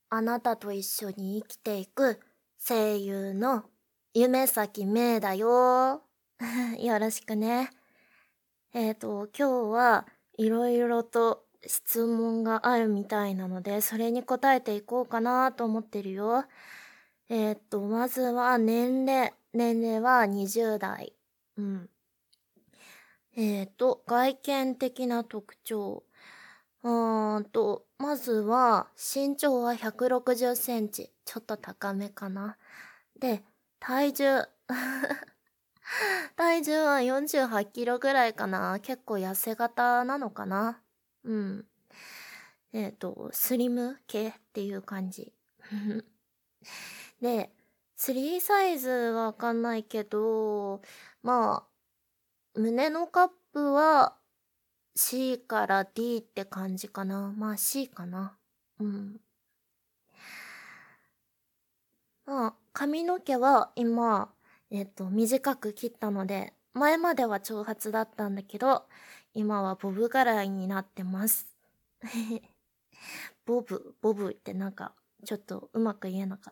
あなたと一緒に生きていく声優の夢咲めいだよ。よろしくね。今日はいろいろと質問があるみたいなので、それに答えていこうかなと思ってるよ。まずは年齢。年齢は20代。うん。外見的な特徴。まずは、身長は160センチ。ちょっと高めかな。で、体重。体重は48キロぐらいかな。結構痩せ型なのかな。うん。スリム系っていう感じ。で、3サイズわかんないけど、まあ、胸のカップは C から D って感じかな。まあ C かな。うん。まあ、髪の毛は今、短く切ったので、前までは長髪だったんだけど、今はボブ柄になってます。ボブってなんか、ちょっとうまく言えなかった。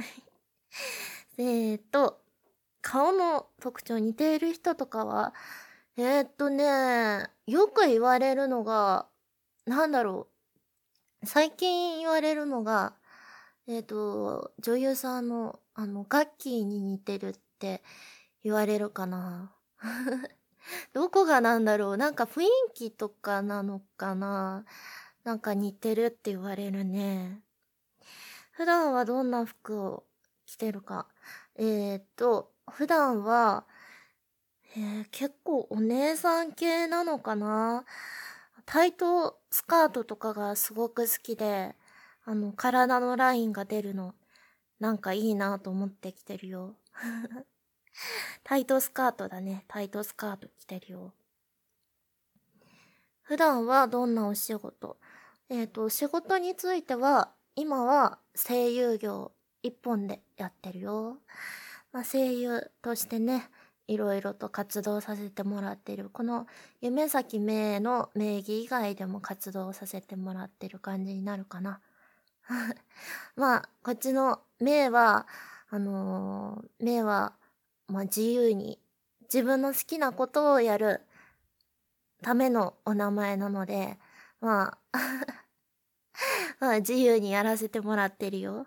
顔の特徴似ている人とかは、よく言われるのが、なんだろう。最近言われるのが、女優さんの、ガッキーに似てるって言われるかな。どこがなんだろう。なんか雰囲気とかなのかな。なんか似てるって言われるね。普段はどんな服を着てるか。普段は、結構お姉さん系なのかな。タイトスカートとかがすごく好きで、体のラインが出るの、なんかいいなと思って着てるよ。タイトスカートだね。タイトスカート着てるよ。普段はどんなお仕事？仕事については、今は声優業一本でやってるよ。まあ、声優としてね、いろいろと活動させてもらってる。この夢咲めいの名義以外でも活動させてもらってる感じになるかな。まあ、こっちのめいは、めいは、まあ自由に自分の好きなことをやるためのお名前なので、まあ、まあ自由にやらせてもらってるよ。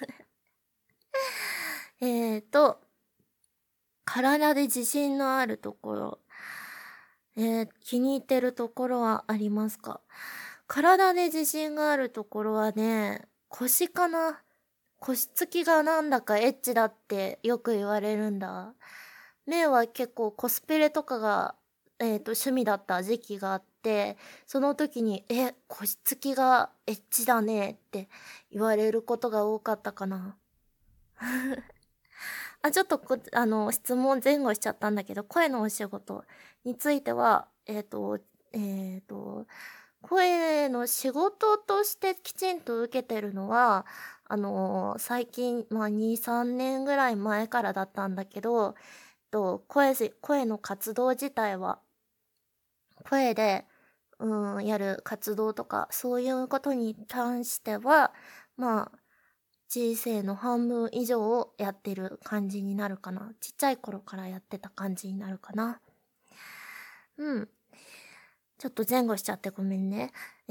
えーと、体で自信のあるところ。気に入ってるところはありますか？体で自信があるところはね、腰かな。腰つきがなんだかエッチだってよく言われるんだ。メイは結構コスプレとかが、趣味だった時期があって、その時に、腰つきがエッチだねって言われることが多かったかな。あ、ちょっと質問前後しちゃったんだけど、声のお仕事については、声の仕事としてきちんと受けてるのは、最近、まあ、2、3年ぐらい前からだったんだけど、声の活動自体は、声で、やる活動とか、そういうことに関しては、まあ、人生の半分以上をやってる感じになるかな。ちっちゃい頃からやってた感じになるかな。うん。ちょっと前後しちゃってごめんね。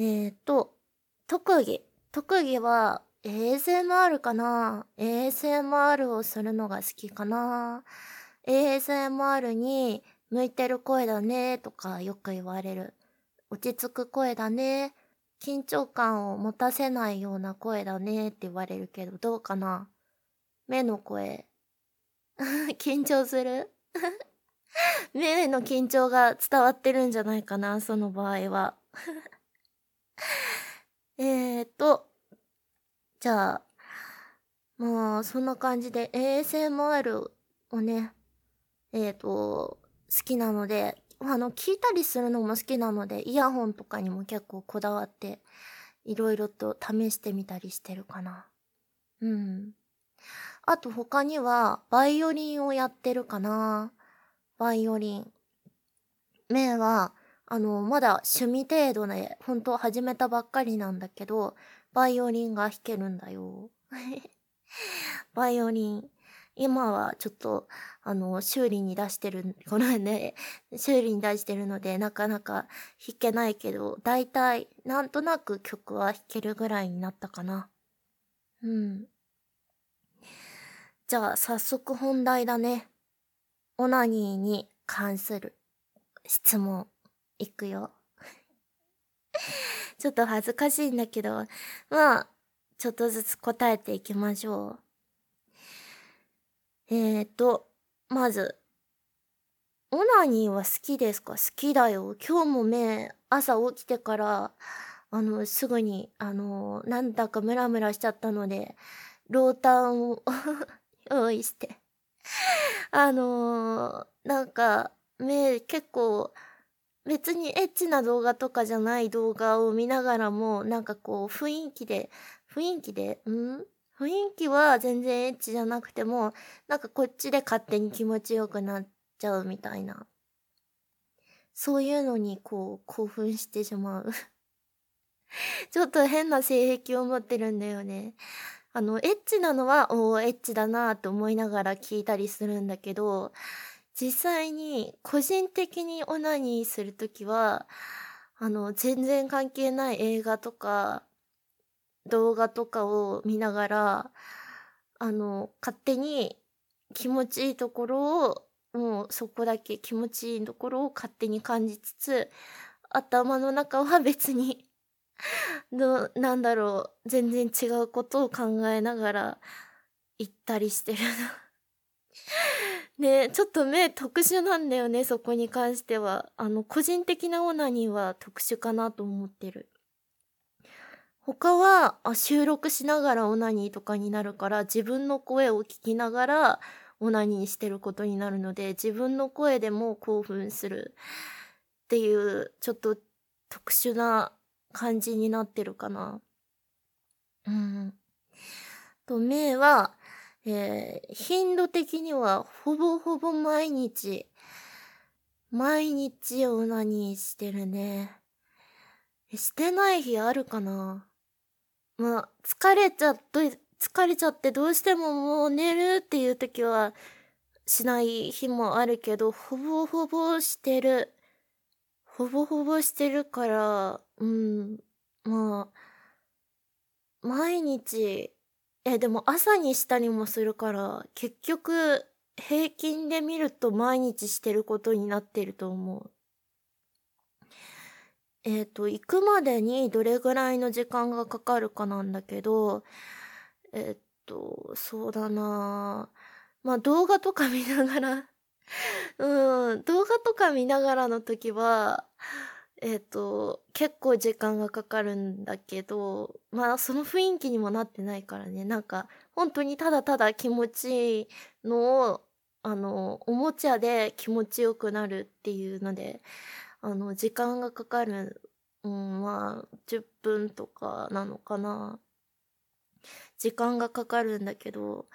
特技。特技は ASMR かな。ASMR をするのが好きかな。ASMR に向いてる声だねとかよく言われる。落ち着く声だね。緊張感を持たせないような声だねって言われるけど、どうかな？目の声。緊張する？目の緊張が伝わってるんじゃないかな、その場合は。えーと、じゃあ、まあ、そんな感じで ASMR をね、好きなので、聞いたりするのも好きなので、イヤホンとかにも結構こだわって、いろいろと試してみたりしてるかな。うん。あと他には、バイオリンをやってるかな。バイオリン。メイは、まだ趣味程度で、本当始めたばっかりなんだけど、 バイオリンが弾けるんだよ。バイオリン。今はちょっと、修理に出してる、このね、修理に出してるので、なかなか弾けないけど、だいたい、なんとなく曲は弾けるぐらいになったかな。うん。じゃあ、早速本題だね。オナニーに関する質問、いくよ。ちょっと恥ずかしいんだけど、まあ、ちょっとずつ答えていきましょう。まず、オナニーは好きですか？好きだよ。今日も朝起きてから、すぐに、なんだかムラムラしちゃったので、ロータンを用意して。なんか、結構、別にエッチな動画とかじゃない動画を見ながらも、なんかこう、雰囲気は全然エッチじゃなくても、なんかこっちで勝手に気持ちよくなっちゃうみたいな。そういうのにこう、興奮してしまう。ちょっと変な性癖を持ってるんだよね。エッチなのは、エッチだなって思いながら聞いたりするんだけど、実際に個人的にオナニーするときは、全然関係ない映画とか動画とかを見ながら、勝手に気持ちいいところを、もうそこだけ気持ちいいところを勝手に感じつつ、頭の中は別になんだろう、全然違うことを考えながら行ったりしてるの。ね、ちょっと目特殊なんだよね、そこに関しては。個人的なオナニーは特殊かなと思ってる。他は、収録しながらオナニーとかになるから、自分の声を聞きながらオナニーしてることになるので、自分の声でも興奮するっていう、ちょっと特殊な感じになってるかな。うん。目は、頻度的にはほぼほぼ毎日オナニーしてるね。してない日あるかな？まあ、疲れちゃってどうしてももう寝るっていう時はしない日もあるけど、ほぼほぼしてる。ほぼほぼしてるから、まあ、毎日、でも朝にしたりもするから、結局、平均で見ると毎日してることになってると思う。行くまでにどれぐらいの時間がかかるかなんだけど、そうだなまあ動画とか見ながら動画とか見ながらの時は、結構時間がかかるんだけど、まあその雰囲気にもなってないからね、なんか本当にただただ気持ちいいのを、おもちゃで気持ちよくなるっていうので、時間がかかる、まあ10分とかなのかな。時間がかかるんだけど、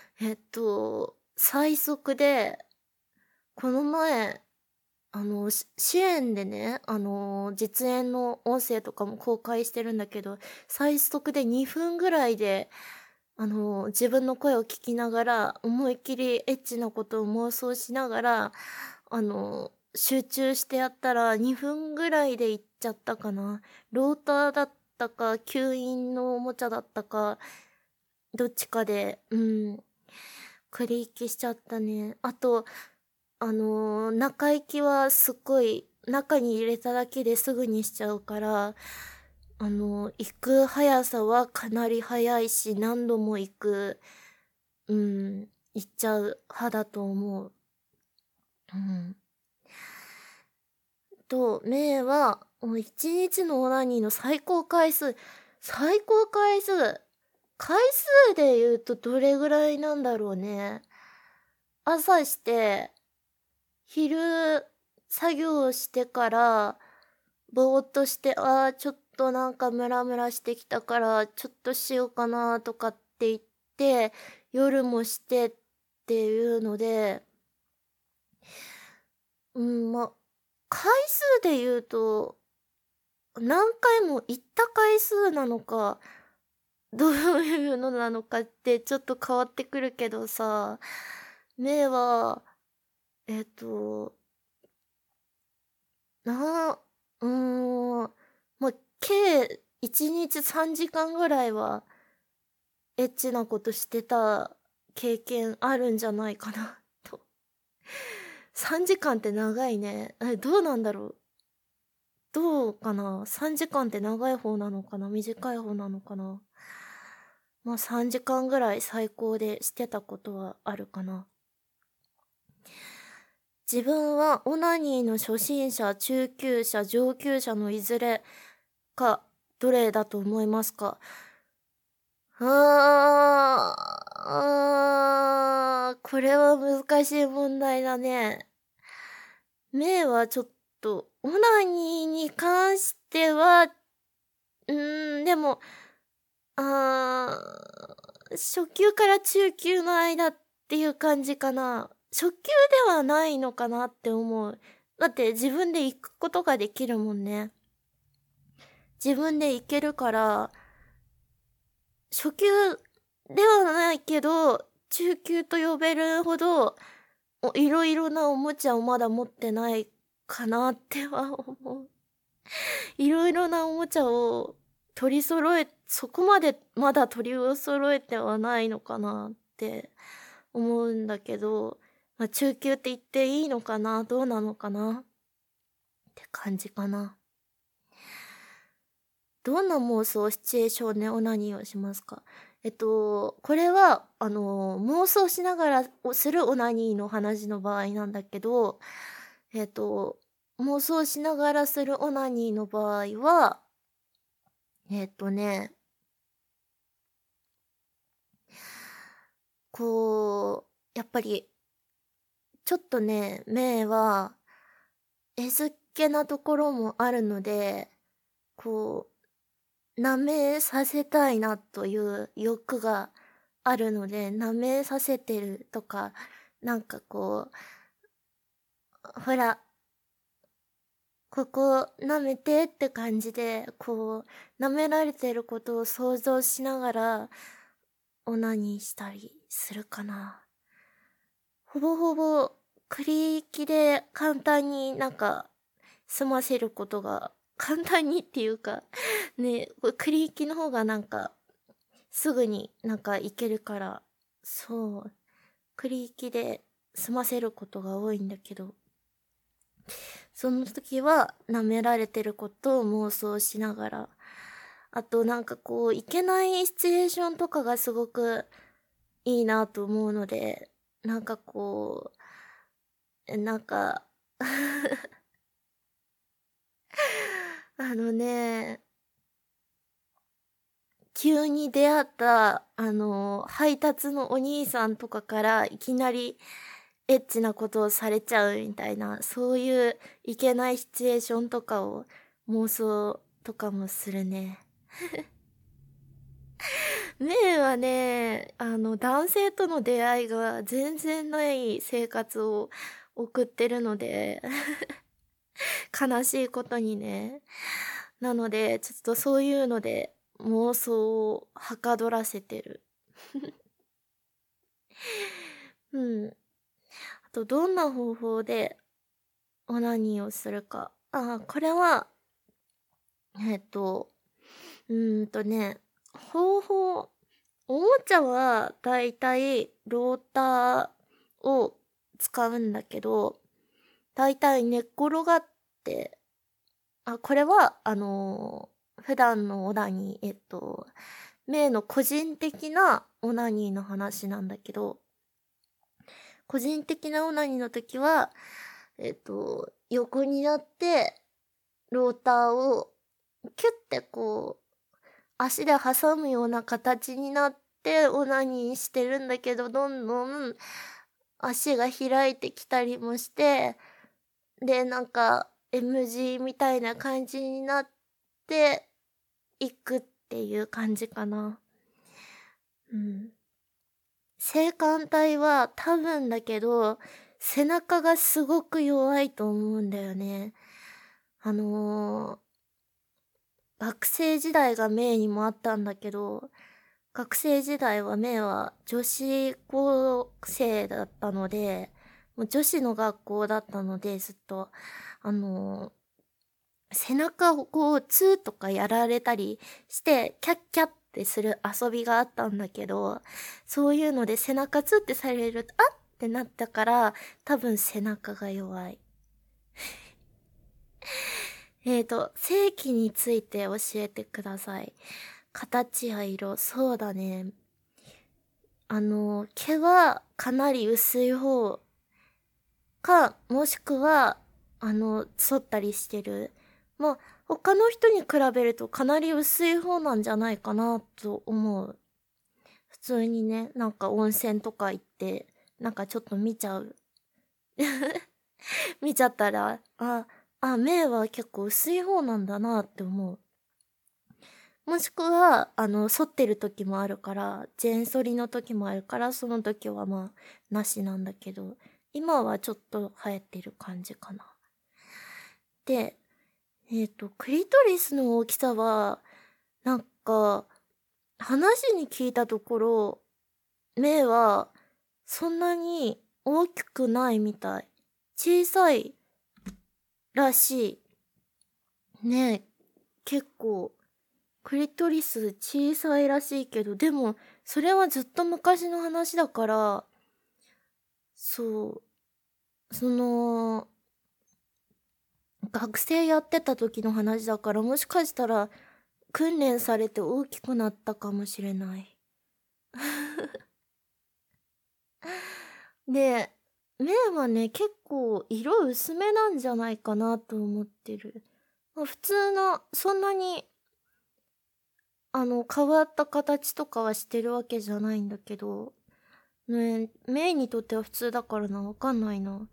最速で、この前、支援でね、実演の音声とかも公開してるんだけど、最速で2分ぐらいで、自分の声を聞きながら、思いっきりエッチなことを妄想しながら、集中してやったら2分ぐらいで行っちゃったかな。ローターだったか、吸引のおもちゃだったか、どっちかで、クリキしちゃったね。あと、中行きはすっごい、中に入れただけですぐにしちゃうから、行く速さはかなり速いし、何度も行く、行っちゃう派だと思う。うん。目は、もう一日のオナニーの最高回数で言うとどれぐらいなんだろうね。朝して、昼作業してから、ぼーっとして、ちょっとなんかムラムラしてきたから、ちょっとしようかなとかって言って、夜もしてっていうので、ま、回数で言うと、何回も行った回数なのか、 どういうのなのかってちょっと変わってくるけどさ、目は、えっと、なうーん、ま、計1日3時間ぐらいはエッチなことしてた経験あるんじゃないかなと。3時間って長いね。どうなんだろう。どうかな？ 3 時間って長い方なのかな？短い方なのかな？ま、3時間ぐらい最高でしてたことはあるかな。自分はオナニーの初心者、中級者、上級者のいずれか、どれだと思いますか？これは難しい問題だね。目はちょっと、オナニーに関しては、でも、あ初級から中級の間っていう感じかな。初級ではないのかなって思う。だって自分で行くことができるもんね。自分で行けるから、初級ではないけど、中級と呼べるほど、いろいろなおもちゃをまだ持ってないかなっては思う。いろいろなおもちゃをそこまでまだ取り揃えてはないのかなって思うんだけど、まあ、中級って言っていいのかな、どうなのかなって感じかな。どんな妄想シチュエーションでオナニーをしますか？これは、妄想しながらするオナニーの話の場合なんだけど、えっと、妄想しながらするオナニーの場合は、ね、やっぱり、ちょっとね、目は、えずっけなところもあるので、こ舐めさせたいなという欲があるので、舐めさせてるとか、なんかほら、ここ舐めてって感じで、舐められてることを想像しながら、オナニーしたりするかな。ほぼほぼ、クリキで簡単に済ませることが、簡単にっていうか、ね、クリキの方がすぐに行けるから、そう、クリキで済ませることが多いんだけど、その時は舐められてることを妄想しながら、あといけないシチュエーションとかがすごくいいなと思うので、なんかこう、なんかあのね、急に出会った、配達のお兄さんとかからいきなりエッチなことをされちゃうみたいな、そういういけないシチュエーションとかを妄想とかもするね。ねえはね、男性との出会いが全然ない生活を送ってるので、悲しいことにね。なので、ちょっとそういうので妄想をはかどらせてる。うん。あと、どんな方法でオナニーをするか。これは、えっと、ね、方法、おもちゃはだいたいローターを使うんだけど、だいたい寝っ転がって、これは、普段のオナニー、メイの個人的なオナニーの話なんだけど、個人的なオナニーの時は、横になって、ローターをキュッて足で挟むような形になってオナニーしてるんだけど、どんどん足が開いてきたりもして、で、M 字みたいな感じになっていくっていう感じかな。うん。性感帯は多分だけど、背中がすごく弱いと思うんだよね。あの学生時代がメイにもあったんだけど、 学生時代はメイは女子高生だったので、もう女子の学校だったので、ずっと、あの、背中をこう、ツーとかやられたりして、キャッキャッってする遊びがあったんだけど、そういうので背中ツーってされると、あっってなったから、多分背中が弱い。性器について教えてください。形や色、そうだね。毛はかなり薄い方か、もしくは、反ったりしてる。まあ、他の人に比べるとかなり薄い方なんじゃないかなと思う。普通にね、なんか温泉とか行って、なんかちょっと見ちゃう。見ちゃったら、目は結構薄い方なんだなって思う。もしくは、反ってる時もあるから、全反りの時もあるから、その時はまあ、なしなんだけど、今はちょっと流行ってる感じかな。で、クリトリスの大きさは、なんか、話に聞いたところ、目は、そんなに大きくないみたい。小さいらしい。ねえ、結構、クリトリス小さいらしいけど、でも、それはずっと昔の話だから、そう、学生やってた時の話だから、もしかしたら、訓練されて大きくなったかもしれない。で、目はね、結構色薄めなんじゃないかなと思ってる。まあ、普通の、そんなに、変わった形とかはしてるわけじゃないんだけど、ね、メイにとっては普通だからな、わかんないな。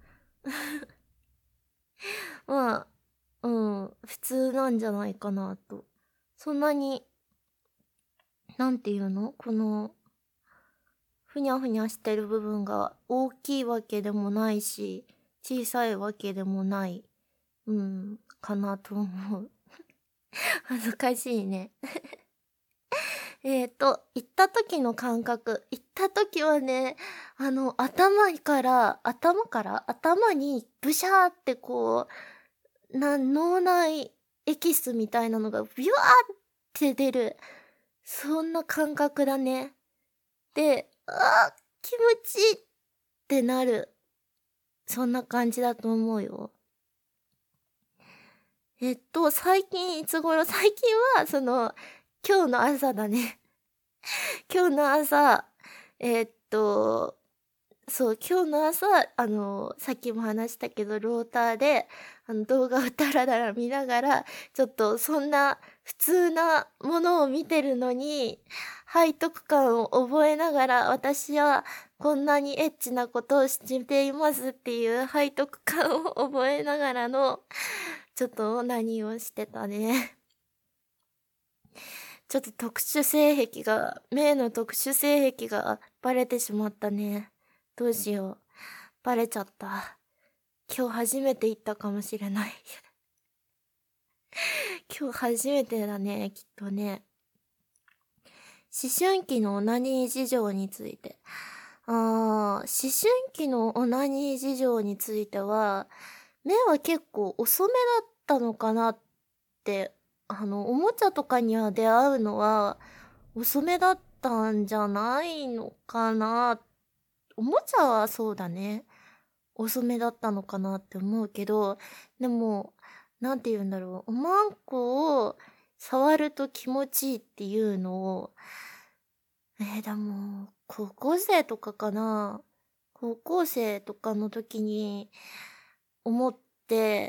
まあ、普通なんじゃないかなと。そんなに、なんていうのこの、ふにゃふにゃしてる部分が大きいわけでもないし、小さいわけでもない、かなと思う。恥ずかしいね。行った時の感覚。行った時はね、頭にブシャーってこう、脳内エキスみたいなのがビュワーって出る。そんな感覚だね。で、気持ちいいってなる。そんな感じだと思うよ。最近は、今日の朝だね。今日の朝、今日の朝、さっきも話したけど、ローターで、動画をダラダラ見ながら、ちょっとそんな普通なものを見てるのに、背徳感を覚えながら、私はこんなにエッチなことをしていますっていう背徳感を覚えながらの、ちょっと何をしてたね。ちょっと目の特殊性癖がバレてしまったね。どうしよう。バレちゃった。今日初めて行ったかもしれない。今日初めてだね、きっとね。思春期のオナニー事情について。思春期のオナニー事情については、目は結構遅めだったのかなって、おもちゃとかには出会うのは遅めだったんじゃないのかな。おもちゃはそうだね。遅めだったのかなって思うけど、でも、なんて言うんだろう。おまんこを触ると気持ちいいっていうのを、でも、高校生とかかな。高校生とかの時に思って、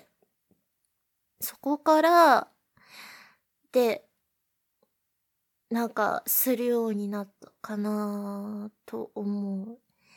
そこから、で、なんか、するようになったかなと思う。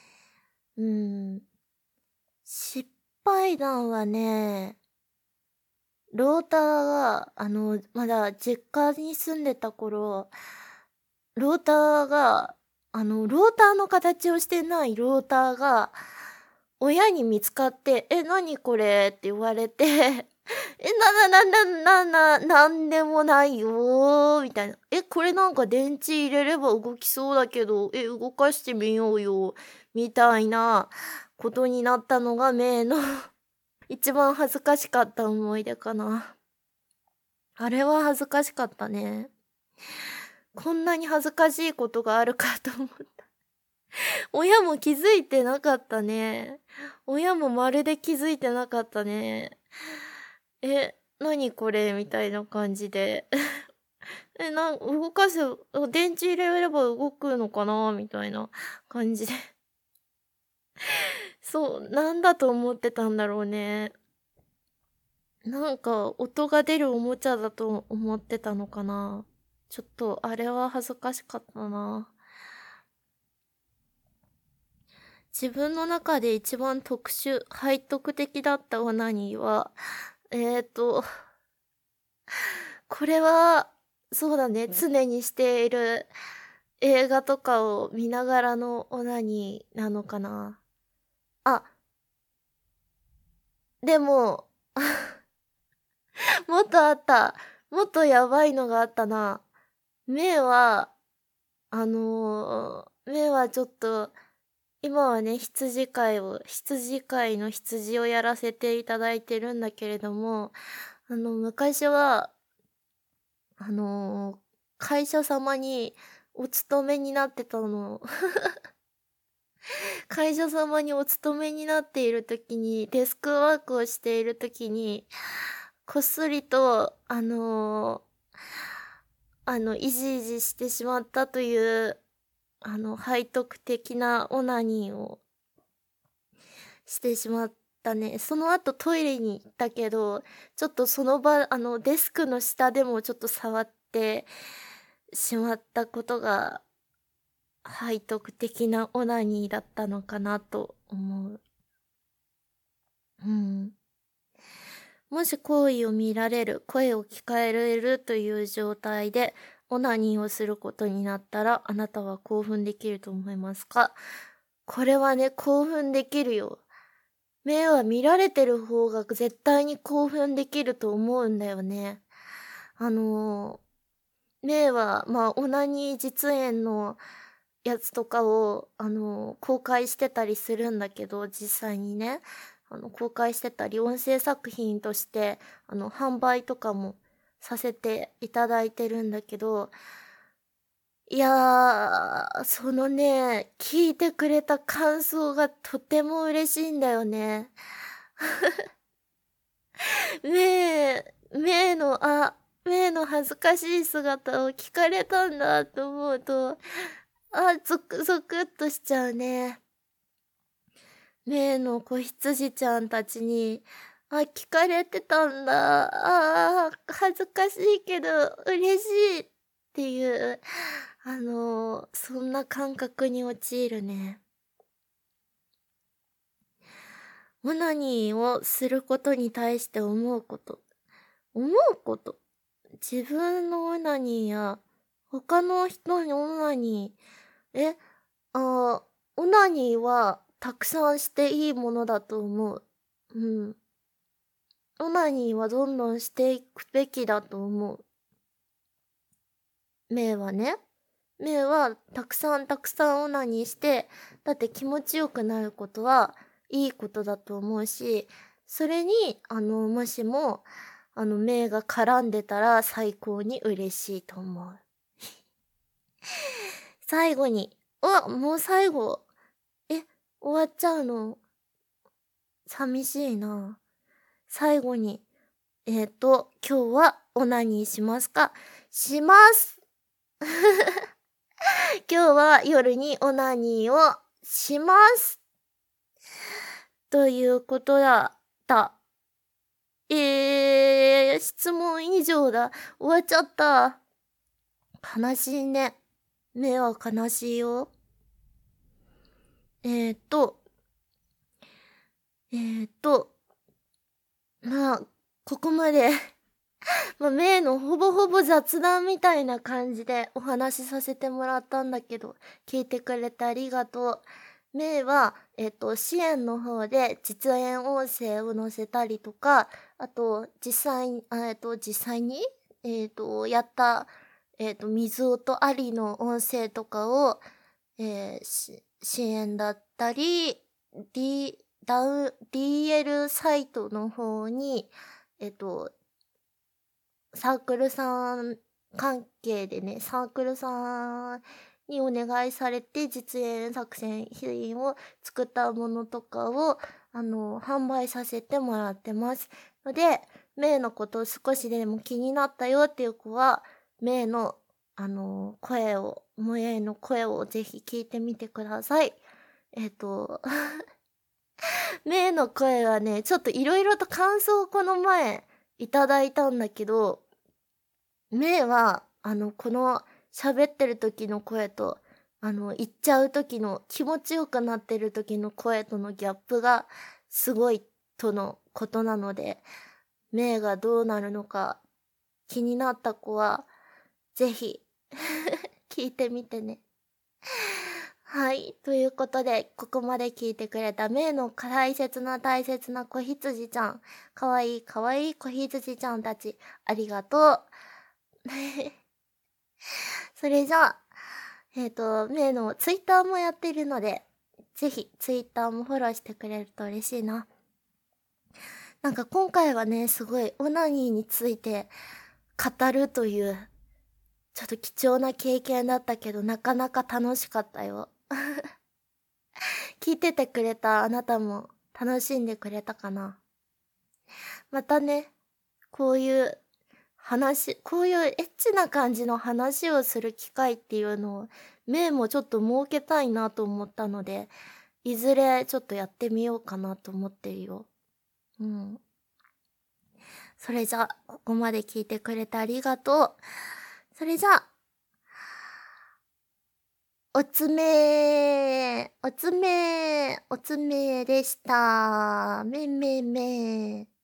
失敗談はね、ローターが、まだ実家に住んでた頃、ローターが、ローターの形をしてないローターが、親に見つかって、何これって言われてなんでもないよー、みたいな。これなんか電池入れれば動きそうだけど、動かしてみようよ、みたいなことになったのがメイの一番恥ずかしかった思い出かな。あれは恥ずかしかったね。こんなに恥ずかしいことがあるかと思った。親も気づいてなかったね。親もまるで気づいてなかったね。何これみたいな感じで。動かす、電池入れれば動くのかなみたいな感じで。そう、なんだと思ってたんだろうね。なんか音が出るおもちゃだと思ってたのかな。ちょっとあれは恥ずかしかったな。自分の中で一番特殊、背徳的だったオナニーは、これは、そうだね、常にしている映画とかを見ながらのオナニーなのかな。あ、でも、もっとあった。もっとやばいのがあったな。目は、目はちょっと、今はね、羊飼いの羊をやらせていただいてるんだけれども、昔は、あの、会社様にお勤めになってたの。会社様にお勤めになっている時に、デスクワークをしている時に、こっそりと、いじいじしてしまったという、背徳的なオナニーをしてしまったね。その後トイレに行ったけど、ちょっとその場、デスクの下でもちょっと触ってしまったことが、背徳的なオナニーだったのかなと思う。うん。もし行為を見られる、声を聞かれるという状態で、オナニーをすることになったら、あなたは興奮できると思いますか？これはね、興奮できるよ。目は見られてる方が絶対に興奮できると思うんだよね。あの目は、まあ、オナニー実演のやつとかを、公開してたりするんだけど、実際にね、公開してたり、音声作品として、販売とかもさせていただいてるんだけど、いやそのね、聞いてくれた感想がとても嬉しいんだよね。メイの恥ずかしい姿を聞かれたんだと思うと、ゾクゾクっとしちゃうね。メイの子羊ちゃんたちに、聞かれてたんだ。恥ずかしいけど嬉しいっていう、そんな感覚に陥るね。オナニーをすることに対して思うこと。自分のオナニーや他の人のオナニー。オナニーはたくさんしていいものだと思う。うん。オナニーはどんどんしていくべきだと思う。メイはね。メイはたくさんオナニーして、だって気持ちよくなることはいいことだと思うし、それに、もしも、メイが絡んでたら最高に嬉しいと思う。最後に、もう最後。終わっちゃうの。寂しいな。最後に、今日はオナニーしますか？します今日は夜にオナニーをしますということだった。質問以上だ。終わっちゃった。悲しいね。目は悲しいよ。まあ、ここまでメイのほぼほぼ雑談みたいな感じでお話しさせてもらったんだけど、聞いてくれてありがとう。メイは、支援の方で実演音声を載せたりとか、 あと、実際に、やった、水音ありの音声とかを、支援だったり、DL サイトの方に、えっと、サークルさん関係でね、サークルさんにお願いされて実演作品を作ったものとかを、販売させてもらってます。ので、メイのことを少しでも気になったよっていう子は、メイの、萌えの声をぜひ聞いてみてください。メイの声はね、ちょっといろいろと感想をこの前いただいたんだけど、メイは、この喋ってる時の声と、言っちゃう時の気持ちよくなってる時の声とのギャップがすごいとのことなので、メイがどうなるのか気になった子は、ぜひ聞いてみてね。はい。ということで、ここまで聞いてくれたメイの大切な子羊ちゃん、かわいい子羊ちゃんたち、ありがとう。それじゃあ、メイのツイッターもやっているので、ぜひツイッターもフォローしてくれると嬉しいな。なんか今回はね、すごいオナニーについて語るという、ちょっと貴重な経験だったけど、なかなか楽しかったよ。聞いててくれたあなたも楽しんでくれたかな。またね、こういうエッチな感じの話をする機会っていうのを、メイもちょっと設けたいなと思ったので、いずれちょっとやってみようかなと思ってるよ。うん。それじゃあ、ここまで聞いてくれてありがとう。それじゃあ、おつめでした。め。